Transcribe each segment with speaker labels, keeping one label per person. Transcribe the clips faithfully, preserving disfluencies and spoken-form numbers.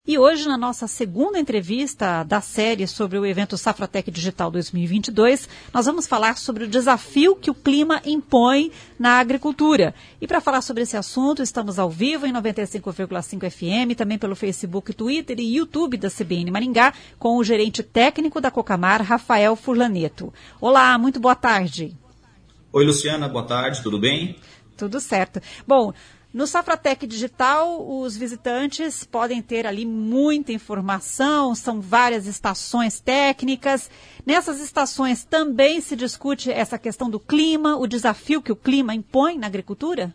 Speaker 1: E hoje, na nossa segunda entrevista da série sobre o evento Safratec Digital dois mil e vinte e dois, nós vamos falar sobre o desafio que o clima impõe na agricultura. E para falar sobre esse assunto, estamos ao vivo em noventa e cinco vírgula cinco F M, também pelo Facebook, Twitter e YouTube da C B N Maringá, com o gerente técnico da Cocamar, Rafael Furlaneto. Olá, muito boa tarde.
Speaker 2: Oi, Luciana, boa tarde, tudo bem?
Speaker 1: Tudo certo. Bom, no Safratec Digital, os visitantes podem ter ali muita informação, são várias estações técnicas. Nessas estações também se discute essa questão do clima, o desafio que o clima impõe na agricultura?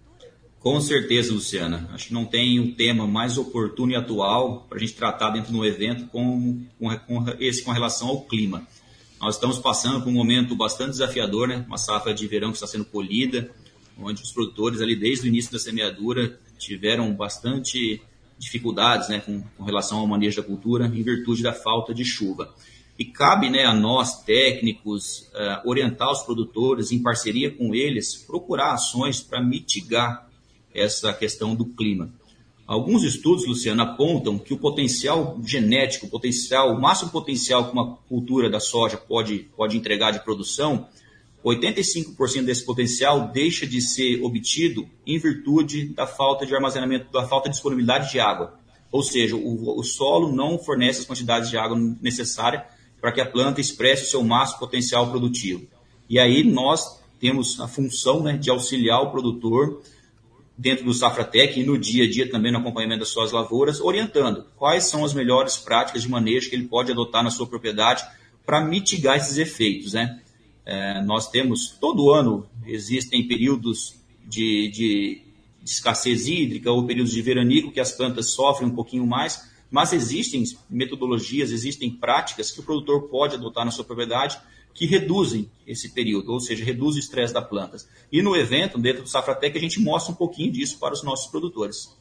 Speaker 2: Com certeza, Luciana. Acho que não tem um tema mais oportuno e atual para a gente tratar dentro de um evento com, com, com esse com relação ao clima. Nós estamos passando por um momento bastante desafiador, né? Uma safra de verão que está sendo colhida, onde os produtores ali desde o início da semeadura tiveram bastante dificuldades, né, com, com relação ao manejo da cultura em virtude da falta de chuva. E cabe, né, a nós, técnicos, uh, orientar os produtores, em parceria com eles, procurar ações para mitigar essa questão do clima. Alguns estudos, Luciano, apontam que o potencial genético, o, potencial, o máximo potencial que uma cultura da soja pode, pode entregar de produção, oitenta e cinco por cento desse potencial deixa de ser obtido em virtude da falta de armazenamento, da falta de disponibilidade de água. Ou seja, o, o solo não fornece as quantidades de água necessárias para que a planta expresse o seu máximo potencial produtivo. E aí nós temos a função, né, de auxiliar o produtor dentro do Safratec e no dia a dia também no acompanhamento das suas lavouras, orientando quais são as melhores práticas de manejo que ele pode adotar na sua propriedade para mitigar esses efeitos, né? É, nós temos, todo ano, existem períodos de, de, de escassez hídrica ou períodos de veranico que as plantas sofrem um pouquinho mais, mas existem metodologias, existem práticas que o produtor pode adotar na sua propriedade que reduzem esse período, ou seja, reduzem o estresse das plantas. E no evento, dentro do Safratec, a gente mostra um pouquinho disso para os nossos produtores.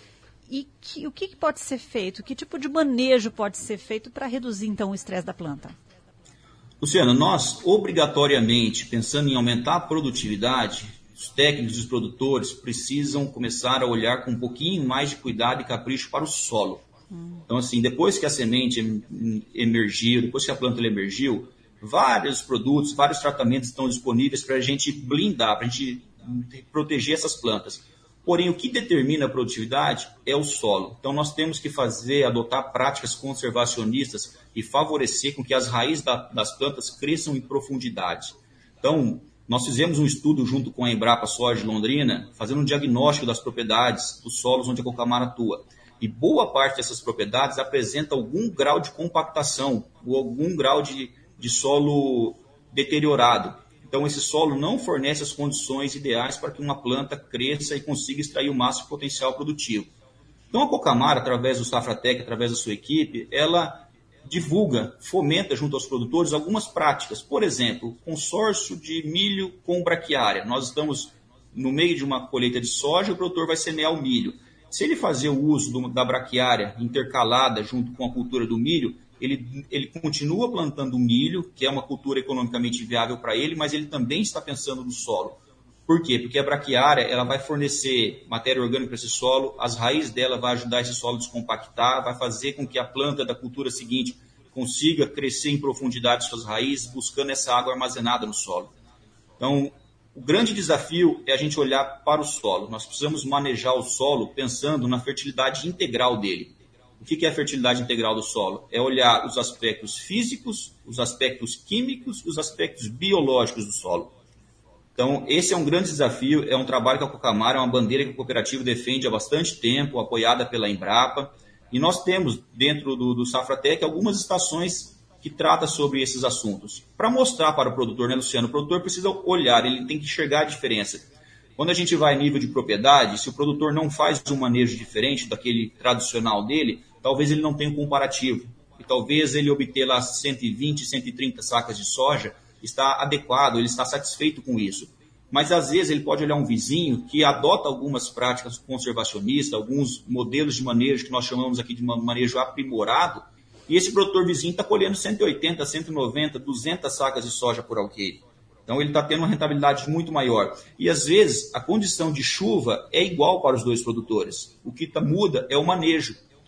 Speaker 1: E que, o que pode ser feito? Que tipo de manejo pode ser feito para reduzir, então, o estresse da planta?
Speaker 2: Luciano, nós, obrigatoriamente, pensando em aumentar a produtividade, os técnicos e os produtores precisam começar a olhar com um pouquinho mais de cuidado e capricho para o solo. Hum. Então, assim, depois que a semente emergiu, depois que a planta emergiu, vários produtos, vários tratamentos estão disponíveis para a gente blindar, para a gente proteger essas plantas. Porém, o que determina a produtividade é o solo. Então, nós temos que fazer, adotar práticas conservacionistas e favorecer com que as raízes da, das plantas cresçam em profundidade. Então, nós fizemos um estudo junto com a Embrapa Soja de Londrina, fazendo um diagnóstico das propriedades dos solos onde a Cocamar atua. E boa parte dessas propriedades apresenta algum grau de compactação ou algum grau de, de solo deteriorado. Então, esse solo não fornece as condições ideais para que uma planta cresça e consiga extrair o máximo potencial produtivo. Então, a Cocamar, através do Safratec, através da sua equipe, ela divulga, fomenta junto aos produtores algumas práticas. Por exemplo, consórcio de milho com braquiária. Nós estamos no meio de uma colheita de soja e o produtor vai semear o milho. Se ele fazer o uso do, da braquiária intercalada junto com a cultura do milho, Ele, ele continua plantando milho, que é uma cultura economicamente viável para ele, mas ele também está pensando no solo. Por quê? Porque a braquiária ela vai fornecer matéria orgânica para esse solo, as raízes dela vão ajudar esse solo a descompactar, vai fazer com que a planta da cultura seguinte consiga crescer em profundidade suas raízes, buscando essa água armazenada no solo. Então, o grande desafio é a gente olhar para o solo. Nós precisamos manejar o solo pensando na fertilidade integral dele. O que é a fertilidade integral do solo? É olhar os aspectos físicos, os aspectos químicos e os aspectos biológicos do solo. Então, esse é um grande desafio, é um trabalho que a Cocamar, é uma bandeira que a cooperativa defende há bastante tempo, apoiada pela Embrapa. E nós temos, dentro do, do Safratec, algumas estações que tratam sobre esses assuntos. Para mostrar para o produtor, né, Luciano? O produtor precisa olhar, ele tem que enxergar a diferença. Quando a gente vai em nível de propriedade, se o produtor não faz um manejo diferente daquele tradicional dele, talvez ele não tenha um comparativo. E talvez ele obter lá cento e vinte, cento e trinta sacas de soja está adequado, ele está satisfeito com isso. Mas às vezes ele pode olhar um vizinho que adota algumas práticas conservacionistas, alguns modelos de manejo que nós chamamos aqui de manejo aprimorado, e esse produtor vizinho está colhendo cento e oitenta, cento e noventa, duzentas sacas de soja por alqueire. Então ele está tendo uma rentabilidade muito maior. E às vezes a condição de chuva é igual para os dois produtores. O que tá, muda é o manejo.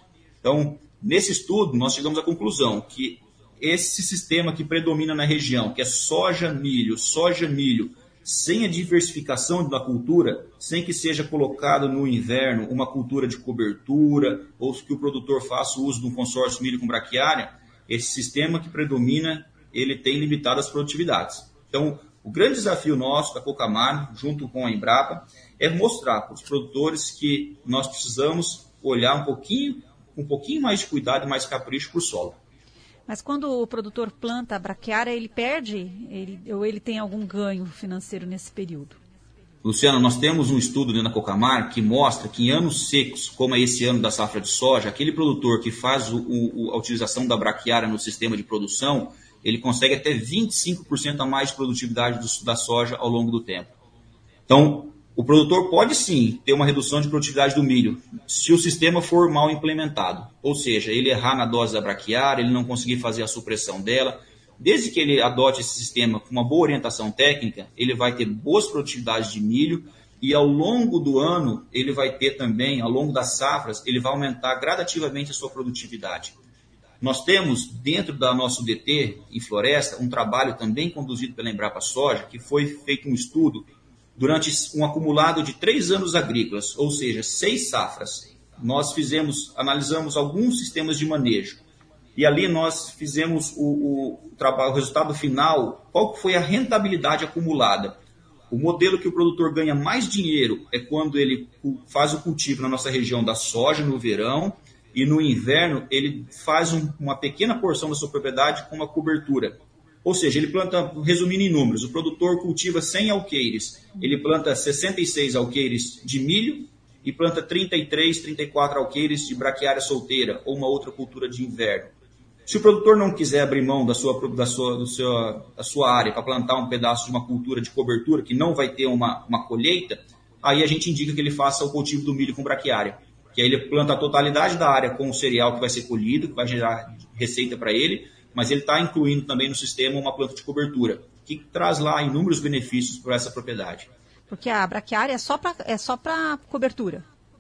Speaker 2: Então, nesse estudo, nós chegamos à conclusão que esse sistema que predomina na região, que é soja, milho, soja, milho, sem a diversificação da cultura, sem que seja colocado no inverno uma cultura de cobertura, ou que o produtor faça o uso de um consórcio milho com braquiária, esse sistema que predomina, ele tem limitado as produtividades. Então, o grande desafio nosso da Cocamar, junto com a Embrapa, é mostrar para os produtores que nós precisamos olhar um pouquinho, um pouquinho mais de cuidado e mais capricho para o solo.
Speaker 1: Mas quando o produtor planta a braquiária, ele perde ele, ou ele tem algum ganho financeiro nesse período?
Speaker 2: Luciano, nós temos um estudo dentro da Cocamar que mostra que em anos secos, como é esse ano da safra de soja, aquele produtor que faz o, o, a utilização da braquiária no sistema de produção, ele consegue até vinte e cinco por cento a mais de produtividade do, da soja ao longo do tempo. Então, o produtor pode sim ter uma redução de produtividade do milho, se o sistema for mal implementado. Ou seja, ele errar na dose da braquiária, ele não conseguir fazer a supressão dela. Desde que ele adote esse sistema com uma boa orientação técnica, ele vai ter boas produtividades de milho e ao longo do ano, ele vai ter também, ao longo das safras, ele vai aumentar gradativamente a sua produtividade. Nós temos, dentro da nosso D T, em floresta, um trabalho também conduzido pela Embrapa Soja, que foi feito um estudo durante um acumulado de três anos agrícolas, ou seja, seis safras. Nós fizemos, analisamos alguns sistemas de manejo. E ali nós fizemos o, o, trabalho, o resultado final, qual foi a rentabilidade acumulada. O modelo que o produtor ganha mais dinheiro é quando ele faz o cultivo na nossa região da soja no verão, e no inverno ele faz um, uma pequena porção da sua propriedade com uma cobertura. Ou seja, ele planta, resumindo em números, o produtor cultiva cem alqueires, ele planta sessenta e seis alqueires de milho e planta trinta e três, trinta e quatro alqueires de braquiária solteira ou uma outra cultura de inverno. Se o produtor não quiser abrir mão da sua, da sua, do seu, da sua área para plantar um pedaço de uma cultura de cobertura que não vai ter uma, uma colheita, aí a gente indica que ele faça o cultivo do milho com braquiária. Que aí ele planta a totalidade da área com o cereal que vai ser colhido, que vai gerar receita para ele, mas ele está incluindo também no sistema uma planta de cobertura, que traz lá inúmeros benefícios para essa propriedade.
Speaker 1: Porque a braquiária é só para é só para cobertura?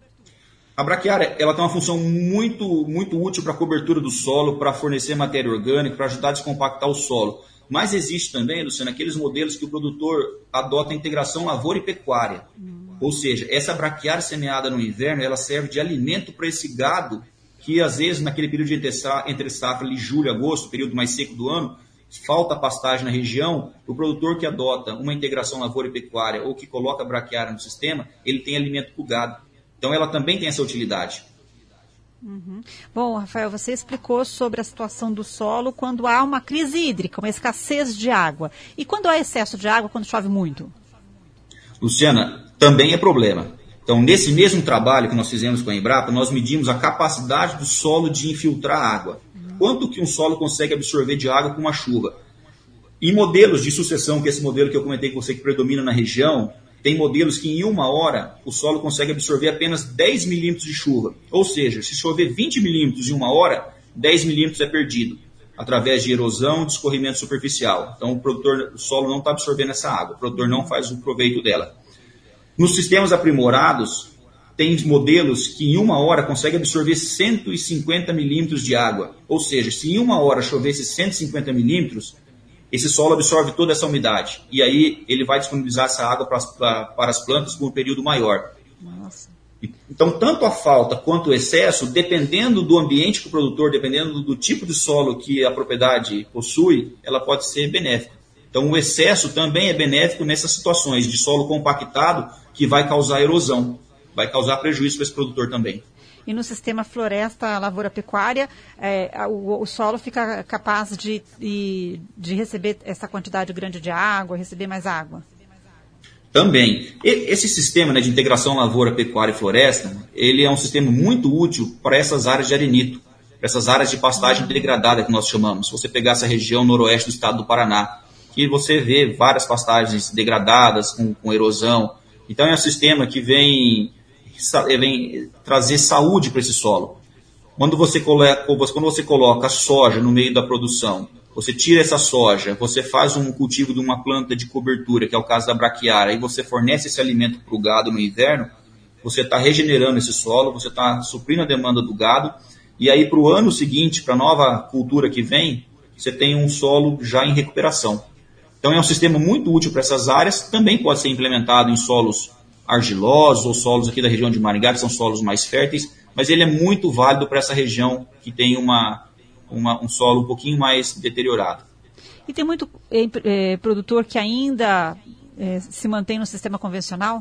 Speaker 2: A braquiária ela tem uma função muito, muito útil para a cobertura do solo, para fornecer matéria orgânica, para ajudar a descompactar o solo. Mas existe também, Luciana, aqueles modelos que o produtor adota a integração lavoura e pecuária. Hum. Ou seja, essa braquiária semeada no inverno, ela serve de alimento para esse gado que às vezes naquele período de entre safra, ali, julho, agosto, período mais seco do ano, falta pastagem na região, o produtor que adota uma integração lavoura e pecuária ou que coloca a braquiária no sistema, ele tem alimento para o gado. Então ela também tem essa utilidade.
Speaker 1: Uhum. Bom, Rafael, você explicou sobre a situação do solo quando há uma crise hídrica, uma escassez de água. E quando há excesso de água, quando chove muito?
Speaker 2: Luciana, também é problema. Então, nesse mesmo trabalho que nós fizemos com a Embrapa, nós medimos a capacidade do solo de infiltrar água. Quanto que um solo consegue absorver de água com uma chuva? Em modelos de sucessão, que é esse modelo que eu comentei com você que predomina na região, tem modelos que em uma hora o solo consegue absorver apenas dez milímetros de chuva. Ou seja, se chover vinte milímetros em uma hora, dez milímetros é perdido, através de erosão e de escorrimento superficial. Então, o, produtor, o solo não está absorvendo essa água, o produtor não faz o proveito dela. Nos sistemas aprimorados, tem modelos que em uma hora conseguem absorver cento e cinquenta milímetros de água. Ou seja, se em uma hora chovesse cento e cinquenta milímetros, esse solo absorve toda essa umidade. E aí ele vai disponibilizar essa água para as, para as plantas por um período maior.
Speaker 1: Nossa.
Speaker 2: Então, tanto a falta quanto o excesso, dependendo do ambiente que o produtor, dependendo do tipo de solo que a propriedade possui, ela pode ser benéfica. Então, o excesso também é benéfico nessas situações de solo compactado que vai causar erosão, vai causar prejuízo para esse produtor também.
Speaker 1: E no sistema floresta, lavoura, pecuária, é, o, o solo fica capaz de, de, de receber essa quantidade grande de água, receber mais água?
Speaker 2: Também. Esse sistema, né, de integração lavoura, pecuária e floresta, ele é um sistema muito útil para essas áreas de arenito, para essas áreas de pastagem degradada que nós chamamos. Se você pegar essa região noroeste do estado do Paraná, que você vê várias pastagens degradadas com, com erosão. Então é um sistema que vem, vem trazer saúde para esse solo. Quando você, coloca, quando você coloca soja no meio da produção, você tira essa soja, você faz um cultivo de uma planta de cobertura, que é o caso da braquiária, e você fornece esse alimento para o gado no inverno, você está regenerando esse solo, você está suprindo a demanda do gado, e aí para o ano seguinte, para a nova cultura que vem, você tem um solo já em recuperação. Então é um sistema muito útil para essas áreas, também pode ser implementado em solos argilosos ou solos aqui da região de Maringá, que são solos mais férteis, mas ele é muito válido para essa região que tem uma, uma, um solo um pouquinho mais deteriorado.
Speaker 1: E tem muito é, é, produtor que ainda é, se mantém no sistema convencional?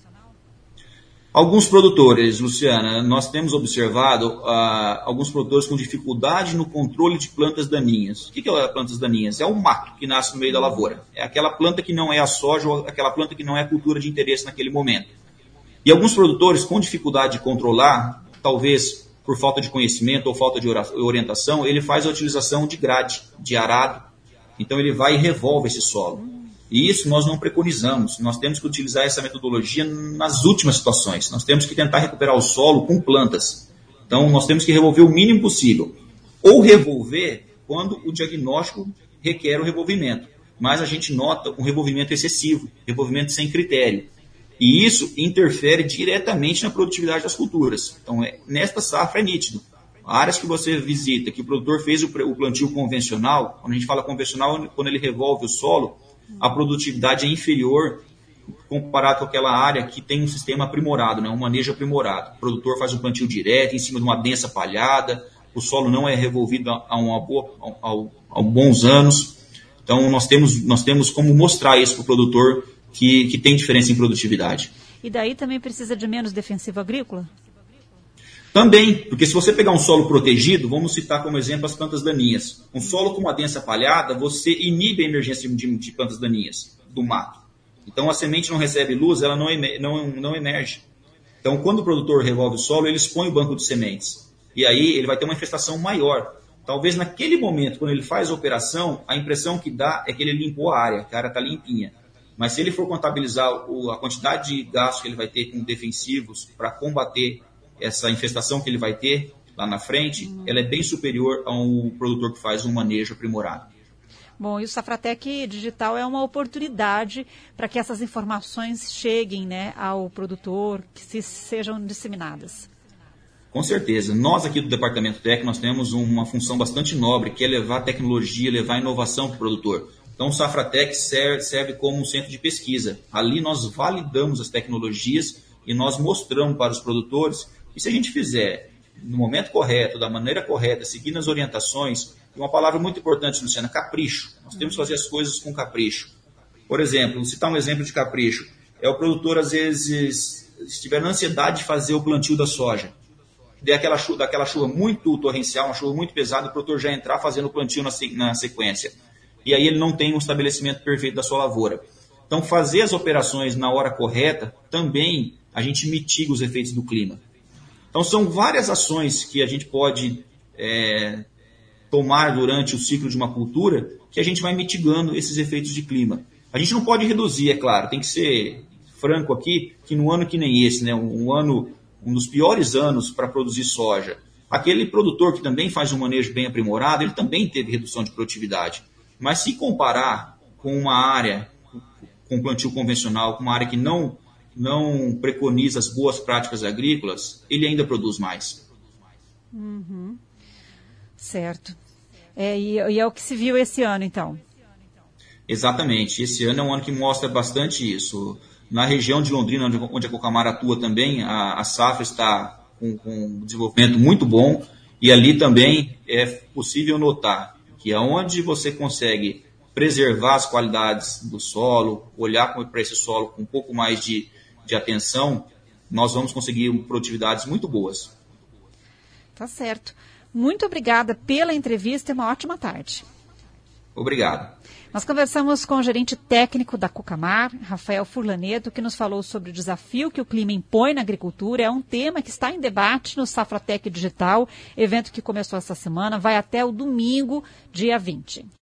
Speaker 2: Alguns produtores, Luciana, nós temos observado ah, alguns produtores com dificuldade no controle de plantas daninhas. O que é plantas daninhas? É o mato que nasce no meio da lavoura. É aquela planta que não é a soja ou aquela planta que não é a cultura de interesse naquele momento. E alguns produtores com dificuldade de controlar, talvez por falta de conhecimento ou falta de orientação, ele faz a utilização de grade, de arado. Então ele vai e revolve esse solo. E isso nós não preconizamos. Nós temos que utilizar essa metodologia nas últimas situações. Nós temos que tentar recuperar o solo com plantas. Então nós temos que revolver o mínimo possível. Ou revolver quando o diagnóstico requer o revolvimento. Mas a gente nota um revolvimento excessivo, revolvimento sem critério. E isso interfere diretamente na produtividade das culturas. Então é, nesta safra é nítido. Áreas que você visita, que o produtor fez o plantio convencional, quando a gente fala convencional, quando ele revolve o solo, a produtividade é inferior comparado com aquela área que tem um sistema aprimorado, né? Um manejo aprimorado. O produtor faz um plantio direto, em cima de uma densa palhada, o solo não é revolvido há, uma boa, há, há bons anos. Então, nós temos, nós temos como mostrar isso para o produtor que, que tem diferença em produtividade.
Speaker 1: E daí também precisa de menos defensivo agrícola?
Speaker 2: Também, porque se você pegar um solo protegido, vamos citar como exemplo as plantas daninhas. Um solo com uma densa palhada, você inibe a emergência de, de plantas daninhas do mato. Então a semente não recebe luz, ela não, emer, não, não emerge. Então quando o produtor revolve o solo, ele expõe o banco de sementes. E aí ele vai ter uma infestação maior. Talvez naquele momento, quando ele faz a operação, a impressão que dá é que ele limpou a área, que a área está limpinha. Mas se ele for contabilizar o, a quantidade de gasto que ele vai ter com defensivos para combater essa infestação que ele vai ter lá na frente, uhum. ela é bem superior ao produtor que faz um manejo aprimorado.
Speaker 1: Bom, e o Safratec Digital é uma oportunidade para que essas informações cheguem, né, ao produtor, que se, sejam disseminadas.
Speaker 2: Com certeza. Nós aqui do Departamento Técnico, nós temos uma função bastante nobre, que é levar tecnologia, levar inovação para o produtor. Então o Safratec serve, serve como um centro de pesquisa. Ali nós validamos as tecnologias e nós mostramos para os produtores. E se a gente fizer no momento correto, da maneira correta, seguindo as orientações, e uma palavra muito importante, Luciana, capricho. Nós temos que fazer as coisas com capricho. Por exemplo, vou citar um exemplo de capricho. É o produtor, às vezes, estiver na ansiedade de fazer o plantio da soja. Der aquela chuva, daquela chuva muito torrencial, uma chuva muito pesada, o produtor já entrar fazendo o plantio na, na sequência. E aí ele não tem um estabelecimento perfeito da sua lavoura. Então, fazer as operações na hora correta, também a gente mitiga os efeitos do clima. Então, são várias ações que a gente pode é, tomar durante o ciclo de uma cultura que a gente vai mitigando esses efeitos de clima. A gente não pode reduzir, é claro, tem que ser franco aqui, que no ano que nem esse, né, um, ano, um dos piores anos para produzir soja, aquele produtor que também faz um manejo bem aprimorado, ele também teve redução de produtividade. Mas se comparar com uma área, com plantio convencional, com uma área que não... não preconiza as boas práticas agrícolas, ele ainda produz mais.
Speaker 1: Uhum. Certo. É, e, e é o que se viu esse ano, então?
Speaker 2: Exatamente. Esse ano é um ano que mostra bastante isso. Na região de Londrina, onde, onde a Cocamar atua também, a, a safra está com, com um desenvolvimento muito bom, e ali também é possível notar que aonde você consegue preservar as qualidades do solo, olhar para esse solo com um pouco mais de de atenção, nós vamos conseguir produtividades muito boas.
Speaker 1: Tá certo. Muito obrigada pela entrevista e uma ótima tarde.
Speaker 2: Obrigado.
Speaker 1: Nós conversamos com o gerente técnico da Cocamar, Rafael Furlaneto, que nos falou sobre o desafio que o clima impõe na agricultura. É um tema que está em debate no Safratec Digital, evento que começou essa semana, vai até o domingo, dia vinte.